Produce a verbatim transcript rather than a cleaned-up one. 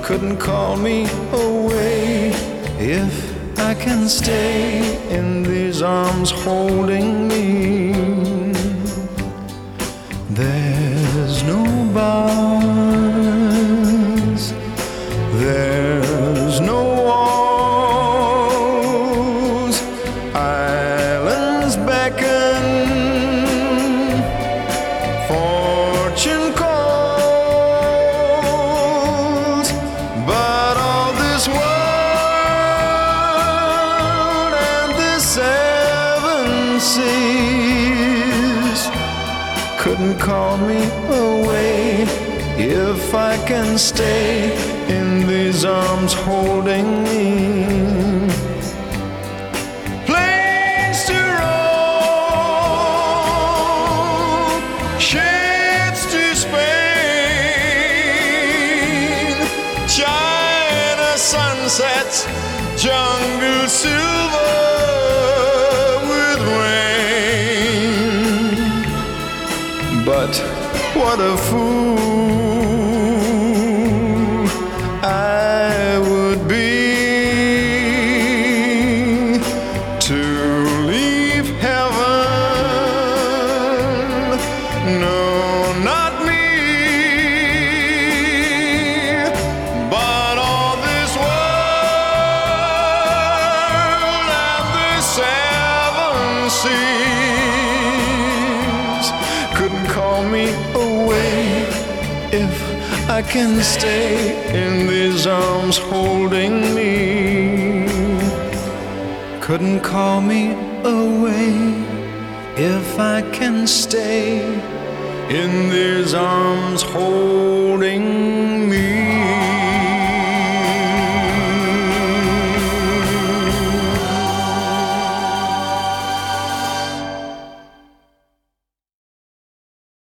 couldn't call me away if I can stay in these arms holding me. There's no bars, there's no walls, islands beckon, fortune calls, but all this world and the seven seas couldn't call me away if I can stay in these arms holding me. Planes to roam, ships to Spain, China sunsets, jungle silver with rain. But what a fool I would be to leave heaven. No, not me, but all this world and the seven seas couldn't call me away if I can stay in these arms holding me. Couldn't call me away if I can stay in these arms holding me.